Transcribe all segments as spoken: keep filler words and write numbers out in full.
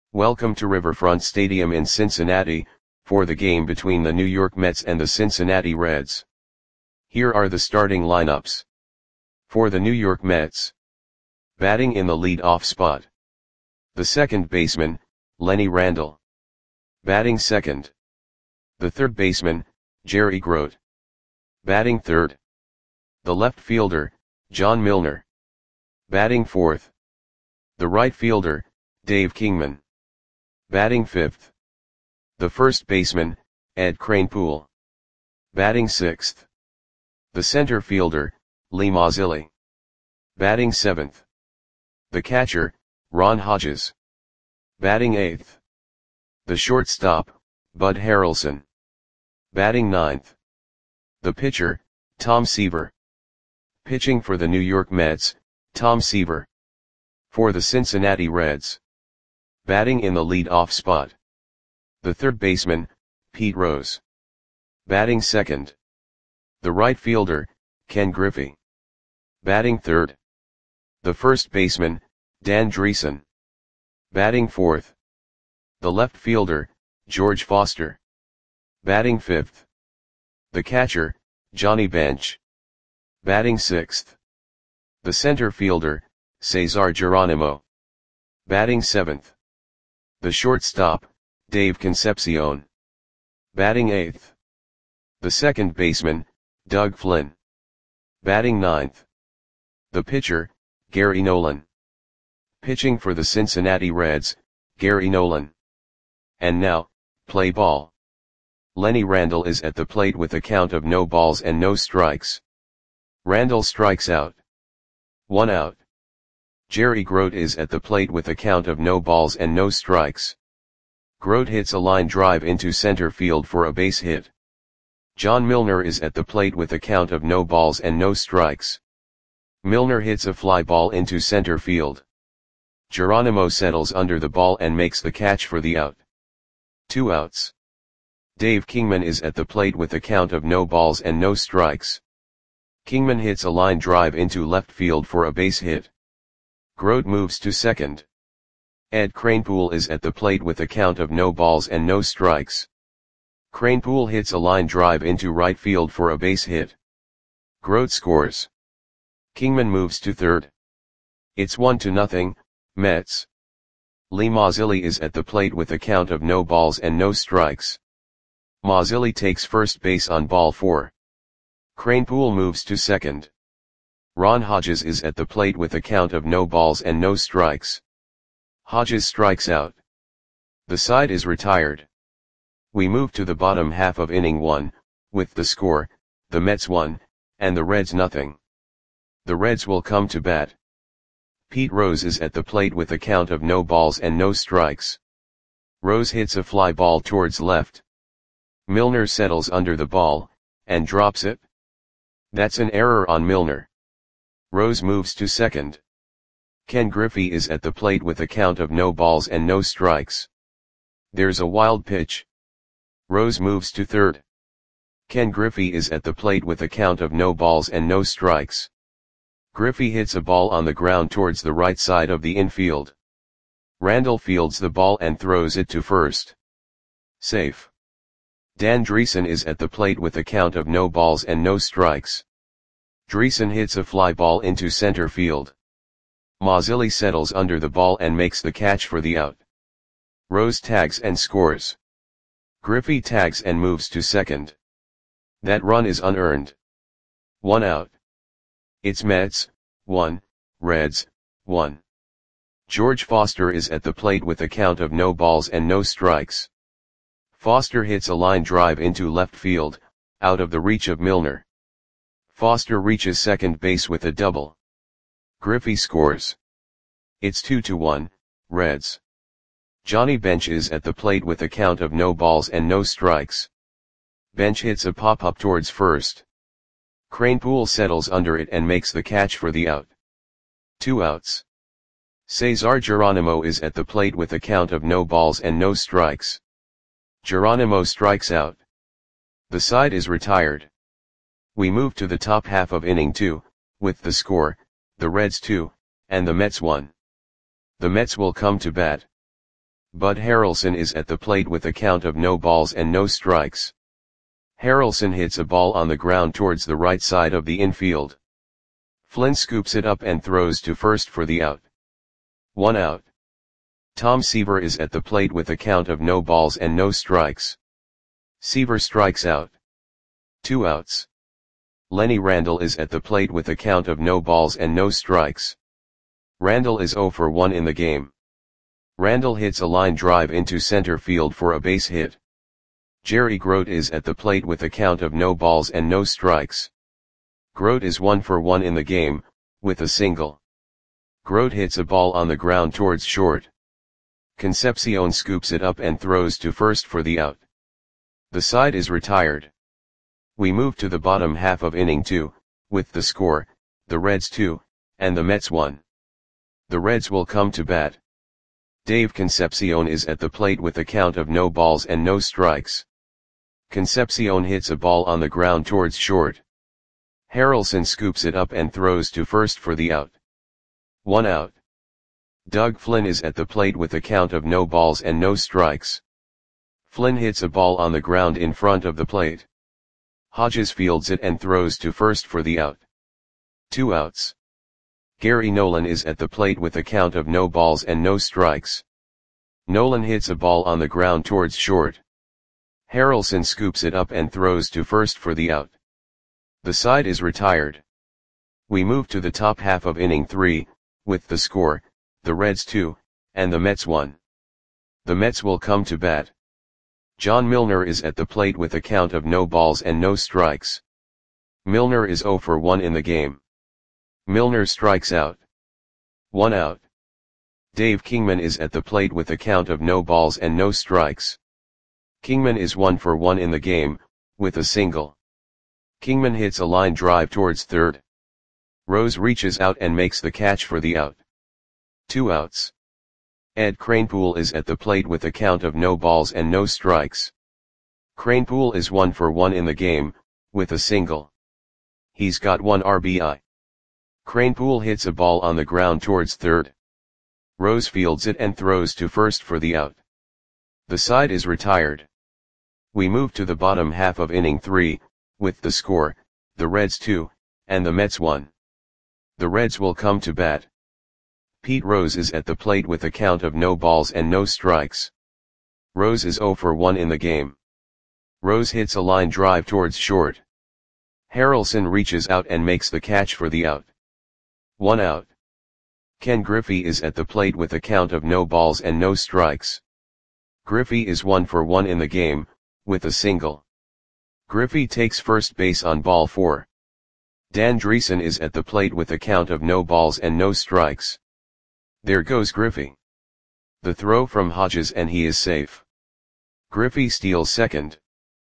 Welcome to Riverfront Stadium in Cincinnati, for the game between the New York Mets and the Cincinnati Reds. Here are the starting lineups. For the New York Mets. Batting in the lead-off spot. The second baseman, Lenny Randle. Batting second. The third baseman, Jerry Grote. Batting third. The left fielder, John Milner. Batting fourth. The right fielder, Dave Kingman. Batting fifth. The first baseman, Ed Kranepool. Batting sixth. The center fielder, Lee Mazzilli. Batting seventh. The catcher, Ron Hodges. Batting eighth. The shortstop, Bud Harrelson. Batting ninth. The pitcher, Tom Seaver. Pitching for the New York Mets, Tom Seaver. For the Cincinnati Reds. Batting in the lead-off spot. The third baseman, Pete Rose. Batting second. The right fielder, Ken Griffey. Batting third. The first baseman, Dan Driessen. Batting fourth. The left fielder, George Foster. Batting fifth. The catcher, Johnny Bench. Batting sixth. The center fielder, Cesar Geronimo. Batting seventh. The shortstop, Dave Concepcion. Batting eighth. The second baseman, Doug Flynn. Batting ninth. The pitcher, Gary Nolan. Pitching for the Cincinnati Reds, Gary Nolan. And now, play ball. Lenny Randle is at the plate with a count of no balls and no strikes. Randle strikes out. One out. Jerry Grote is at the plate with a count of no balls and no strikes. Grote hits a line drive into center field for a base hit. John Milner is at the plate with a count of no balls and no strikes. Milner hits a fly ball into center field. Geronimo settles under the ball and makes the catch for the out. Two outs. Dave Kingman is at the plate with a count of no balls and no strikes. Kingman hits a line drive into left field for a base hit. Grote moves to second. Ed Kranepool is at the plate with a count of no balls and no strikes. Kranepool hits a line drive into right field for a base hit. Grote scores. Kingman moves to third. It's one to nothing, Mets. Lee Mazzilli is at the plate with a count of no balls and no strikes. Mazzilli takes first base on ball four. Kranepool moves to second. Ron Hodges is at the plate with a count of no balls and no strikes. Hodges strikes out. The side is retired. We move to the bottom half of inning one, with the score, the Mets one, and the Reds nothing. The Reds will come to bat. Pete Rose is at the plate with a count of no balls and no strikes. Rose hits a fly ball towards left. Milner settles under the ball, and drops it. That's an error on Milner. Rose moves to second. Ken Griffey is at the plate with a count of no balls and no strikes. There's a wild pitch. Rose moves to third. Ken Griffey is at the plate with a count of no balls and no strikes. Griffey hits a ball on the ground towards the right side of the infield. Randle fields the ball and throws it to first. Safe. Dan Driessen is at the plate with a count of no balls and no strikes. Driessen hits a fly ball into center field. Mazzilli settles under the ball and makes the catch for the out. Rose tags and scores. Griffey tags and moves to second. That run is unearned. One out. It's Mets, one, Reds, one. George Foster is at the plate with a count of no balls and no strikes. Foster hits a line drive into left field, out of the reach of Milner. Foster reaches second base with a double. Griffey scores. It's two to one, Reds. Johnny Bench is at the plate with a count of no balls and no strikes. Bench hits a pop-up towards first. Kranepool settles under it and makes the catch for the out. Two outs. Cesar Geronimo is at the plate with a count of no balls and no strikes. Geronimo strikes out. The side is retired. We move to the top half of inning two, with the score, the Reds two, and the Mets one. The Mets will come to bat. Bud Harrelson is at the plate with a count of no balls and no strikes. Harrelson hits a ball on the ground towards the right side of the infield. Flynn scoops it up and throws to first for the out. One out. Tom Seaver is at the plate with a count of no balls and no strikes. Seaver strikes out. Two outs. Lenny Randle is at the plate with a count of no balls and no strikes. Randle is zero for one in the game. Randle hits a line drive into center field for a base hit. Jerry Grote is at the plate with a count of no balls and no strikes. Grote is one for one in the game, with a single. Grote hits a ball on the ground towards short. Concepcion scoops it up and throws to first for the out. The side is retired. We move to the bottom half of inning two, with the score, the Reds two, and the Mets one. The Reds will come to bat. Dave Concepcion is at the plate with a count of no balls and no strikes. Concepcion hits a ball on the ground towards short. Harrelson scoops it up and throws to first for the out. One out. Doug Flynn is at the plate with a count of no balls and no strikes. Flynn hits a ball on the ground in front of the plate. Hodges fields it and throws to first for the out. Two outs. Gary Nolan is at the plate with a count of no balls and no strikes. Nolan hits a ball on the ground towards short. Harrelson scoops it up and throws to first for the out. The side is retired. We move to the top half of inning three, with the score, the Reds two, and the Mets one. The Mets will come to bat. John Milner is at the plate with a count of no balls and no strikes. Milner is zero for one in the game. Milner strikes out. One out. Dave Kingman is at the plate with a count of no balls and no strikes. Kingman is one for one in the game, with a single. Kingman hits a line drive towards third. Rose reaches out and makes the catch for the out. Two outs. Ed Kranepool is at the plate with a count of no balls and no strikes. Kranepool is one for one in the game, with a single. He's got one R B I. Kranepool hits a ball on the ground towards third. Rose fields it and throws to first for the out. The side is retired. We move to the bottom half of inning three, with the score, the Reds two, and the Mets one. The Reds will come to bat. Pete Rose is at the plate with a count of no balls and no strikes. Rose is zero for one in the game. Rose hits a line drive towards short. Harrelson reaches out and makes the catch for the out. One out. Ken Griffey is at the plate with a count of no balls and no strikes. Griffey is one for one in the game, with a single. Griffey takes first base on ball four. Dan Dreesen is at the plate with a count of no balls and no strikes. There goes Griffey. The throw from Hodges and he is safe. Griffey steals second.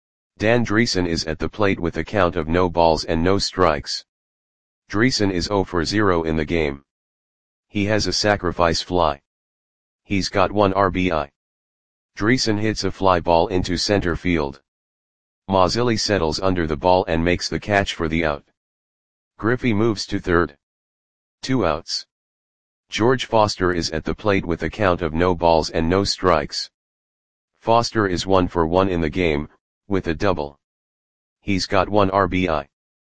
Dan Dreesen is at the plate with a count of no balls and no strikes. Dreesen is zero for zero in the game. He has a sacrifice fly. He's got one R B I. Dreesen hits a fly ball into center field. Mazzilli settles under the ball and makes the catch for the out. Griffey moves to third. Two outs. George Foster is at the plate with a count of no balls and no strikes. Foster is one for one in the game, with a double. He's got one R B I.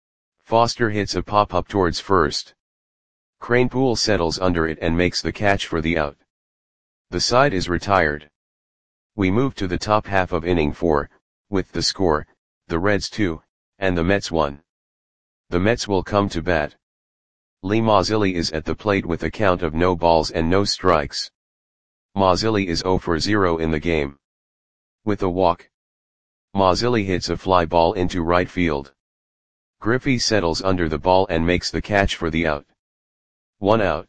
Foster hits a pop-up towards first. Kranepool settles under it and makes the catch for the out. The side is retired. We move to the top half of inning four, with the score, the Reds two, and the Mets one. The Mets will come to bat. Lee Mazzilli is at the plate with a count of no balls and no strikes. Mazzilli is zero for zero in the game. With a walk. Mazzilli hits a fly ball into right field. Griffey settles under the ball and makes the catch for the out. One out.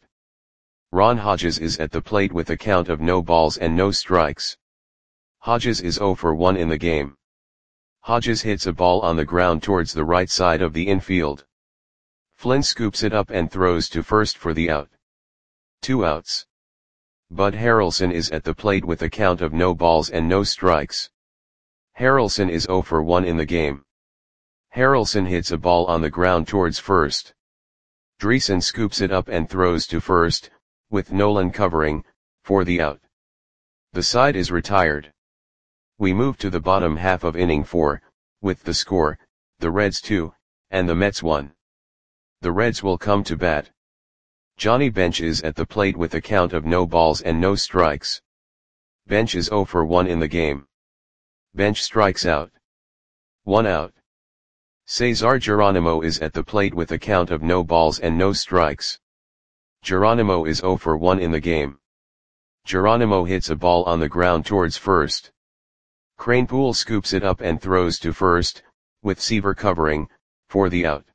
Ron Hodges is at the plate with a count of no balls and no strikes. Hodges is zero for one in the game. Hodges hits a ball on the ground towards the right side of the infield. Flynn scoops it up and throws to first for the out. Two outs. Bud Harrelson is at the plate with a count of no balls and no strikes. Harrelson is zero for one in the game. Harrelson hits a ball on the ground towards first. Dreesen scoops it up and throws to first, with Nolan covering, for the out. The side is retired. We move to the bottom half of inning four, with the score, the Reds two, and the Mets one. The Reds will come to bat. Johnny Bench is at the plate with a count of no balls and no strikes. Bench is oh for one in the game. Bench strikes out. One out. Cesar Geronimo is at the plate with a count of no balls and no strikes. Geronimo is oh for one in the game. Geronimo hits a ball on the ground towards first. Kranepool scoops it up and throws to first, with Seaver covering, for the out.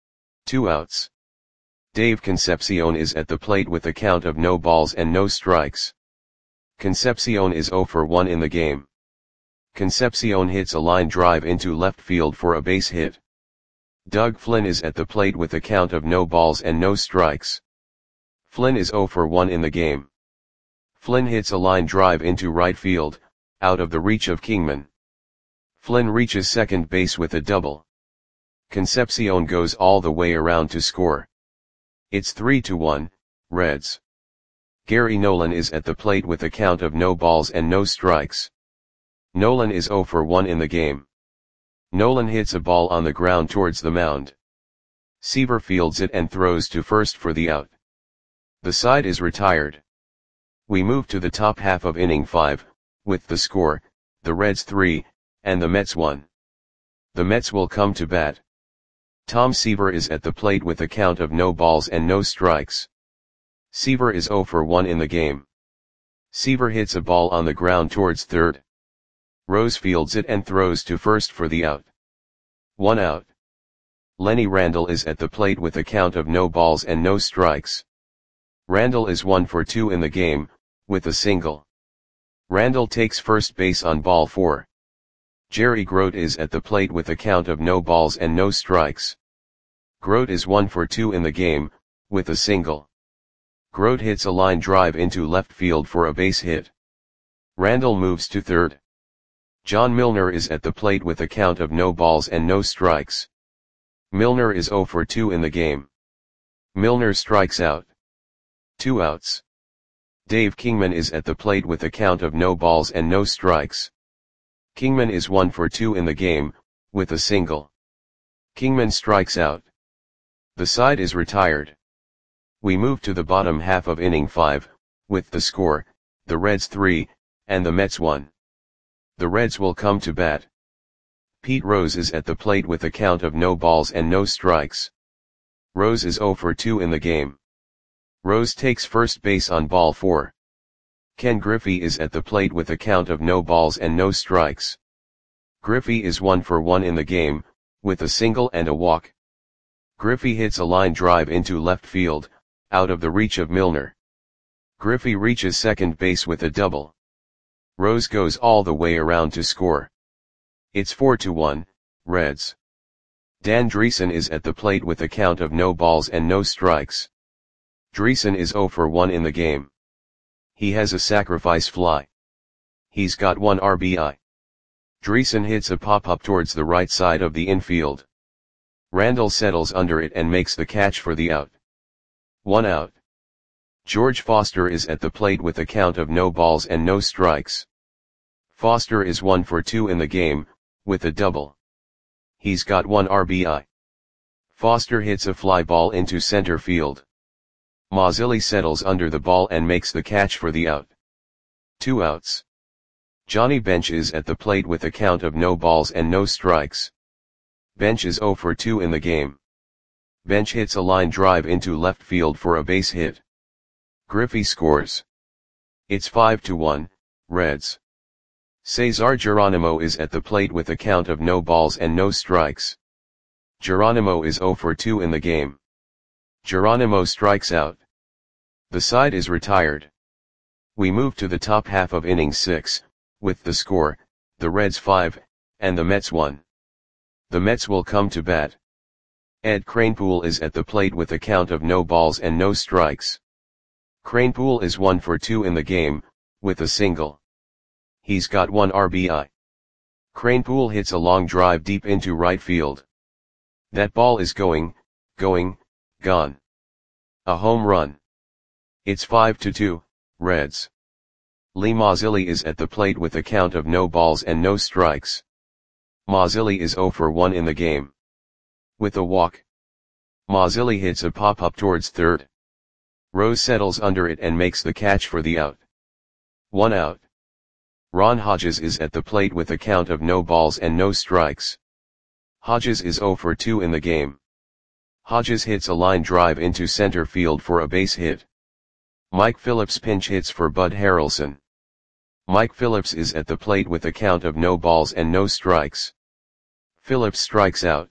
Two outs. Dave Concepcion is at the plate with a count of no balls and no strikes. Concepcion is oh for one in the game. Concepcion hits a line drive into left field for a base hit. Doug Flynn is at the plate with a count of no balls and no strikes. Flynn is oh for one in the game. Flynn hits a line drive into right field, out of the reach of Kingman. Flynn reaches second base with a double. Concepcion goes all the way around to score. It's three to one, Reds. Gary Nolan is at the plate with a count of no balls and no strikes. Nolan is oh for one in the game. Nolan hits a ball on the ground towards the mound. Seaver fields it and throws to first for the out. The side is retired. We move to the top half of inning five, with the score, the Reds three, and the Mets one. The Mets will come to bat. Tom Seaver is at the plate with a count of no balls and no strikes. Seaver is oh for one in the game. Seaver hits a ball on the ground towards third. Rose fields it and throws to first for the out. One out. Lenny Randle is at the plate with a count of no balls and no strikes. Randle is one for two in the game, with a single. Randle takes first base on ball four. Jerry Grote is at the plate with a count of no balls and no strikes. Grote is one for two in the game, with a single. Grote hits a line drive into left field for a base hit. Randle moves to third. John Milner is at the plate with a count of no balls and no strikes. Milner is oh for two in the game. Milner strikes out. Two outs. Dave Kingman is at the plate with a count of no balls and no strikes. Kingman is one for two in the game, with a single. Kingman strikes out. The side is retired. We move to the bottom half of inning five, with the score, the Reds three, and the Mets one. The Reds will come to bat. Pete Rose is at the plate with a count of no balls and no strikes. Rose is oh for two in the game. Rose takes first base on ball four. Ken Griffey is at the plate with a count of no balls and no strikes. Griffey is one for one in the game, with a single and a walk. Griffey hits a line drive into left field, out of the reach of Milner. Griffey reaches second base with a double. Rose goes all the way around to score. It's four to one, Reds. Dan Dreesen is at the plate with a count of no balls and no strikes. Dreesen is oh for one in the game. He has a sacrifice fly. He's got one R B I. Dreesen hits a pop-up towards the right side of the infield. Randle settles under it and makes the catch for the out. One out. George Foster is at the plate with a count of no balls and no strikes. Foster is one for two in the game, with a double. He's got one R B I. Foster hits a fly ball into center field. Mazzilli settles under the ball and makes the catch for the out. Two outs. Johnny Bench is at the plate with a count of no balls and no strikes. Bench is oh for two in the game. Bench hits a line drive into left field for a base hit. Griffey scores. It's five to one, Reds. Cesar Geronimo is at the plate with a count of no balls and no strikes. Geronimo is oh for two in the game. Geronimo strikes out. The side is retired. We move to the top half of inning six, with the score, the Reds five, and the Mets one. The Mets will come to bat. Ed Kranepool is at the plate with a count of no balls and no strikes. Kranepool is one for two in the game, with a single. He's got one R B I. Kranepool hits a long drive deep into right field. That ball is going, going, gone. A home run. It's five to two, Reds. Lee Mazzilli is at the plate with a count of no balls and no strikes. Mazzilli is zero for one in the game. With a walk, Mazzilli hits a pop-up towards third. Rose settles under it and makes the catch for the out. One out. Ron Hodges is at the plate with a count of no balls and no strikes. Hodges is zero for two in the game. Hodges hits a line drive into center field for a base hit. Mike Phillips pinch hits for Bud Harrelson. Mike Phillips is at the plate with a count of no balls and no strikes. Phillips strikes out.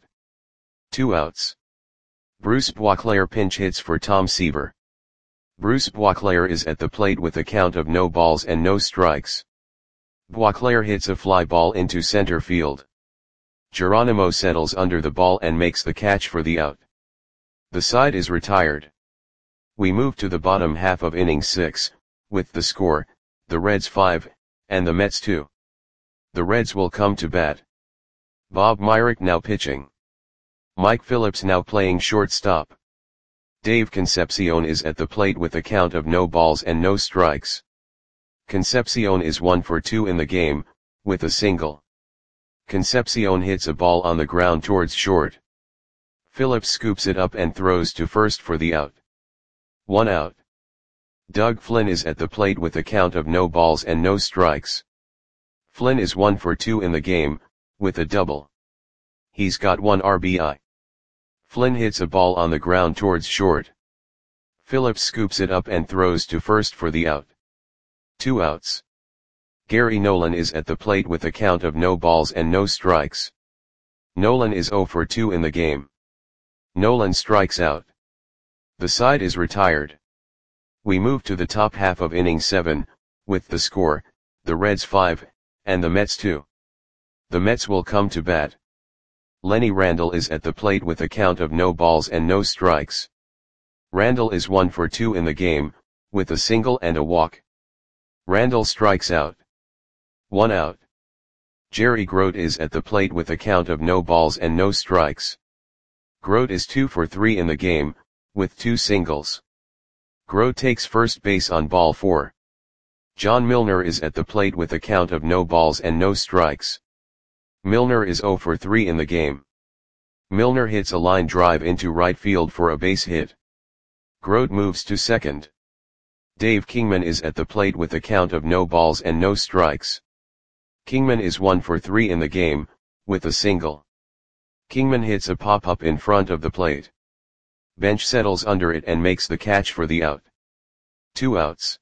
Two outs. Bruce Boisclair pinch hits for Tom Seaver. Bruce Boisclair is at the plate with a count of no balls and no strikes. Boisclair hits a fly ball into center field. Geronimo settles under the ball and makes the catch for the out. The side is retired. We move to the bottom half of inning six, with the score, the Reds five, and the Mets two. The Reds will come to bat. Bob Myrick now pitching. Mike Phillips now playing shortstop. Dave Concepcion is at the plate with a count of no balls and no strikes. Concepcion is one for two in the game, with a single. Concepcion hits a ball on the ground towards short. Phillips scoops it up and throws to first for the out. One out. Doug Flynn is at the plate with a count of no balls and no strikes. Flynn is one for two in the game, with a double. He's got one R B I. Flynn hits a ball on the ground towards short. Phillips scoops it up and throws to first for the out. Two outs. Gary Nolan is at the plate with a count of no balls and no strikes. Nolan is zero for two in the game. Nolan strikes out. The side is retired. We move to the top half of inning seven, with the score, the Reds five, and the Mets two. The Mets will come to bat. Lenny Randle is at the plate with a count of no balls and no strikes. Randle is one for two in the game, with a single and a walk. Randle strikes out. One out. Jerry Grote is at the plate with a count of no balls and no strikes. Grote is two for three in the game, with two singles. Grote takes first base on ball four. John Milner is at the plate with a count of no balls and no strikes. Milner is zero for three in the game. Milner hits a line drive into right field for a base hit. Grote moves to second. Dave Kingman is at the plate with a count of no balls and no strikes. Kingman is one for three in the game, with a single. Kingman hits a pop-up in front of the plate. Bench settles under it and makes the catch for the out. Two outs.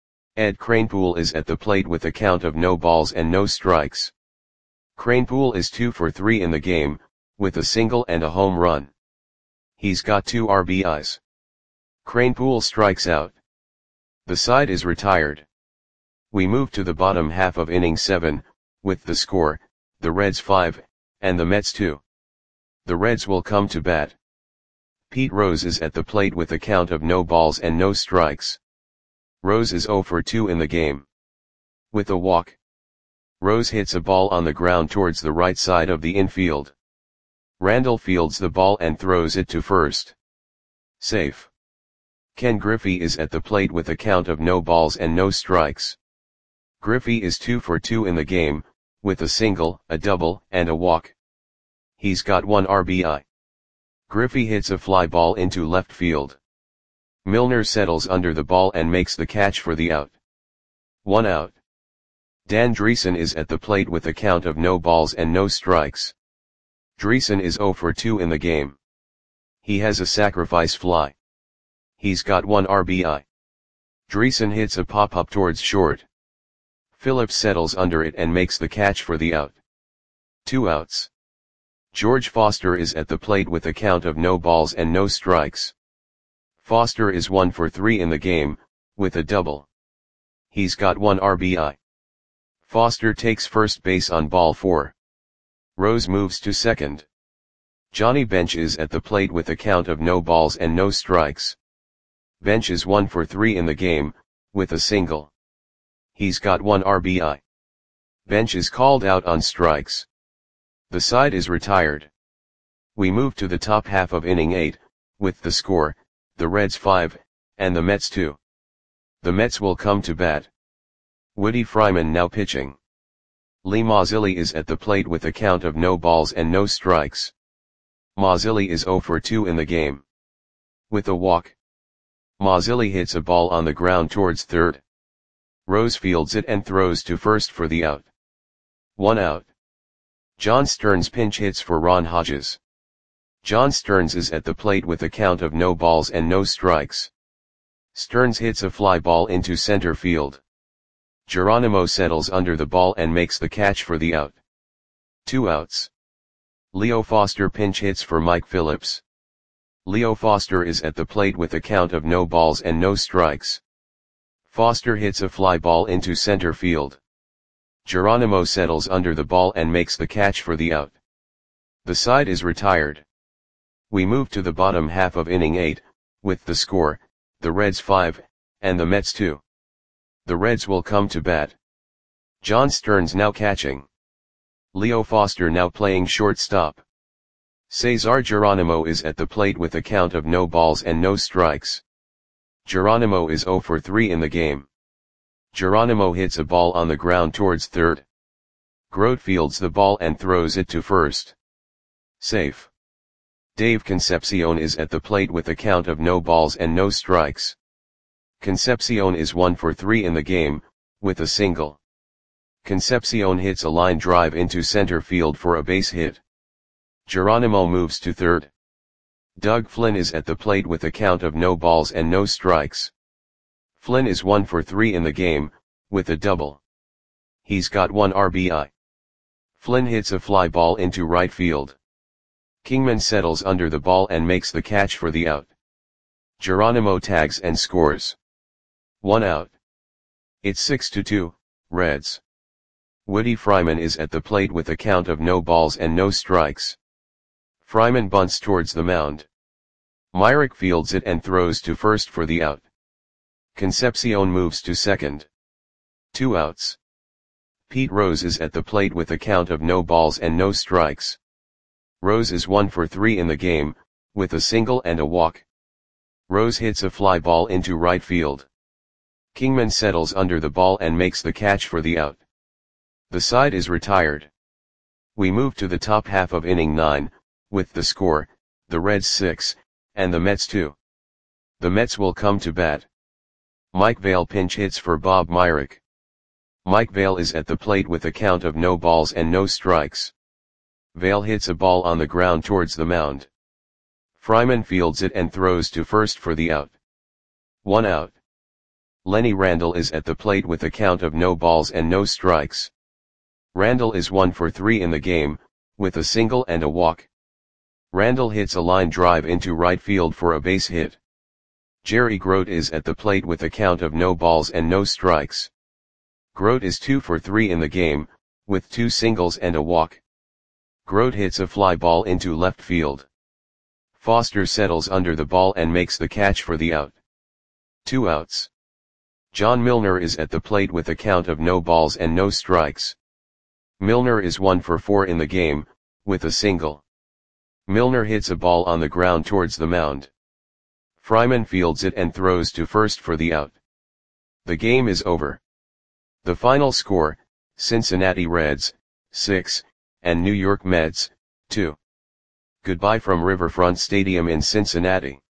Ed Kranepool is at the plate with a count of no balls and no strikes. Kranepool is two for three in the game, with a single and a home run. He's got two R B Is. Kranepool strikes out. The side is retired. We move to the bottom half of inning seven, with the score, the Reds five, and the Mets two. The Reds will come to bat. Pete Rose is at the plate with a count of no balls and no strikes. Rose is zero for two in the game. With a walk, Rose hits a ball on the ground towards the right side of the infield. Randall fields the ball and throws it to first. Safe. Ken Griffey is at the plate with a count of no balls and no strikes. Griffey is two for two in the game, with a single, a double, and a walk. He's got one R B I. Griffey hits a fly ball into left field. Milner settles under the ball and makes the catch for the out. One out. Dan Dreesen is at the plate with a count of no balls and no strikes. Dreesen is zero for two in the game. He has a sacrifice fly. He's got one R B I. Dreesen hits a pop-up towards short. Phillips settles under it and makes the catch for the out. Two outs. George Foster is at the plate with a count of no balls and no strikes. Foster is one for three in the game, with a double. He's got one R B I. Foster takes first base on ball four. Rose moves to second. Johnny Bench is at the plate with a count of no balls and no strikes. Bench is one for three in the game, with a single. He's got one R B I. Bench is called out on strikes. The side is retired. We move to the top half of inning eight, with the score, the Reds five, and the Mets two. The Mets will come to bat. Woody Fryman now pitching. Lee Mazzilli is at the plate with a count of no balls and no strikes. Mazzilli is zero for two in the game. With a walk, Mazzilli hits a ball on the ground towards third. Rose fields it and throws to first for the out. One out. John Stearns pinch hits for Ron Hodges. John Stearns is at the plate with a count of no balls and no strikes. Stearns hits a fly ball into center field. Geronimo settles under the ball and makes the catch for the out. Two outs. Leo Foster pinch hits for Mike Phillips. Leo Foster is at the plate with a count of no balls and no strikes. Foster hits a fly ball into center field. Geronimo settles under the ball and makes the catch for the out. The side is retired. We move to the bottom half of inning eight, with the score, the Reds five, and the Mets two. The Reds will come to bat. John Stearns now catching. Leo Foster now playing shortstop. Cesar Geronimo is at the plate with a count of no balls and no strikes. Geronimo is zero for three in the game. Geronimo hits a ball on the ground towards third. Grote fields the ball and throws it to first. Safe. Dave Concepcion is at the plate with a count of no balls and no strikes. Concepcion is one for three in the game, with a single. Concepcion hits a line drive into center field for a base hit. Geronimo moves to third. Doug Flynn is at the plate with a count of no balls and no strikes. Flynn is one for three in the game, with a double. He's got one R B I. Flynn hits a fly ball into right field. Kingman settles under the ball and makes the catch for the out. Geronimo tags and scores. One out. It's six to two, Reds. Woody Fryman is at the plate with a count of no balls and no strikes. Fryman bunts towards the mound. Myrick fields it and throws to first for the out. Concepcion moves to second. Two outs. Pete Rose is at the plate with a count of no balls and no strikes. Rose is one for three in the game, with a single and a walk. Rose hits a fly ball into right field. Kingman settles under the ball and makes the catch for the out. The side is retired. We move to the top half of inning nine, with the score, the Reds six, and the Mets two. The Mets will come to bat. Mike Vail pinch hits for Bob Myrick. Mike Vail is at the plate with a count of no balls and no strikes. Vail hits a ball on the ground towards the mound. Fryman fields it and throws to first for the out. One out. Lenny Randall is at the plate with a count of no balls and no strikes. Randall is one for three in the game, with a single and a walk. Randall hits a line drive into right field for a base hit. Jerry Grote is at the plate with a count of no balls and no strikes. Grote is two for three in the game, with two singles and a walk. Grote hits a fly ball into left field. Foster settles under the ball and makes the catch for the out. Two outs. John Milner is at the plate with a count of no balls and no strikes. Milner is one for four in the game, with a single. Milner hits a ball on the ground towards the mound. Fryman fields it and throws to first for the out. The game is over. The final score, Cincinnati Reds, six, and New York Mets, two. Goodbye from Riverfront Stadium in Cincinnati.